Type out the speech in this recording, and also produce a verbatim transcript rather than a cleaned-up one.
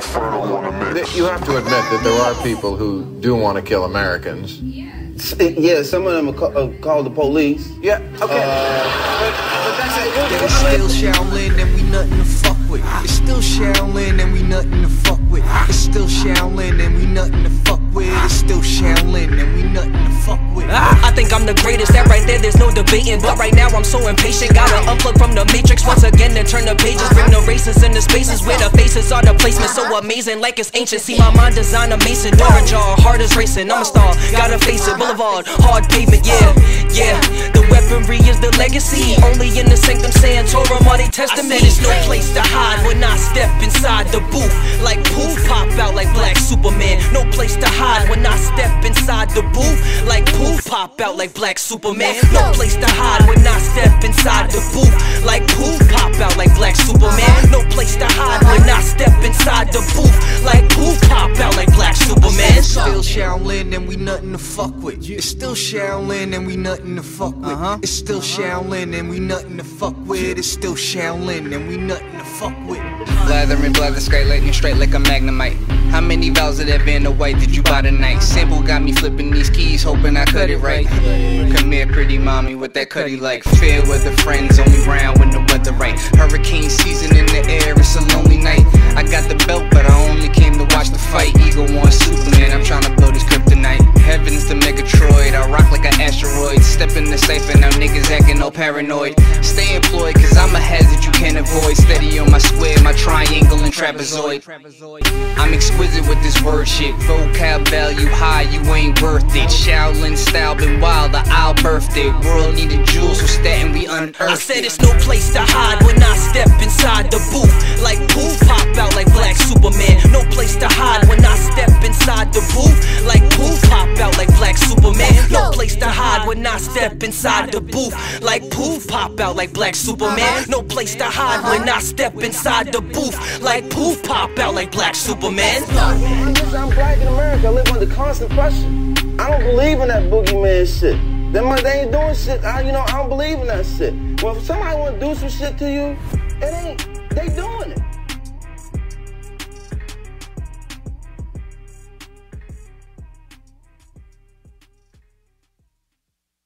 You have to admit that there are people who do want to kill Americans. Yeah, some of them are, ca- are called the police. Yeah, okay. Uh, but, but that's it. It's still Shaolin and we nothing to fuck with. It's still Shaolin and we nothing to fuck with. It's still Shaolin and we nothing to fuck with. It's still Shaolin and we nothing to fuck with. I think I'm the greatest, that right there, there's no debating. But right now I'm so impatient, gotta unplug from the matrix once again and turn the pages. Bring the races in the spaces where the faces are the placement. So amazing, like it's ancient. See my mind design a mason, door ajar, heart is racing. I'm a star, gotta face it. Boulevard, hard pavement, yeah, yeah. The weaponry is the legacy. Only in the sanctum Santorum are they testing me. There's no place to hide when I step inside the booth. Like poof, pop out like Black Superman. No place to hide when I step inside the booth. Like poof, pop out like Black Superman. No place to hide when I step inside the booth. Like poof, pop out like Black Superman. No place to hide when I step inside the booth. Like poof, pop out like Black Superman. Still Shaolin and we nothing to fuck with. It's still Shaolin and we nothing to fuck with. Uh-huh. It's still Shaolin and we nothing to fuck with. It's still Shaolin and we nothing to fuck with. Blathering, blather, straight lightning, straight like a magnemite. How many vows of that Vanna White did you buy tonight? Sample got me flipping these keys, hoping I cut it right. Come here, pretty mommy, with that cutty like. Fair weather friends, only round when the weather right. Hurricane season in the air, it's a lonely night. I got the belt, but I only came to watch the fight. Ego on Superman, I'm trying to blow this kryptonite. Heaven's the Megatroid, I rock like an asteroid. Step in the safe and now niggas acting all paranoid. Stay employed, cause I'm a hazard you can't avoid. Steady on my square, my triangle and trapezoid. I'm exquisite with this word shit. Vocab value high, you ain't worth it. Shaolin style been wild, the I'll birthed it. World needed jewels, so statin' we unearthed it. I said it's no place to hide when I step inside the booth. Like poof, pop out like Black Superman. No place to hide when I step inside the booth. Like poof, pop out like Black Superman. No place to hide when I step inside the booth. Like poof, pop out like Black Superman. No place to hide when I step inside the booth. Like poof, pop out like Black Superman. I'm black in America. I live under constant pressure. I don't believe in that boogeyman shit. Them they ain't doing shit. I, you know, I don't believe in that shit. Well, if somebody want to do some shit to you, it ain't.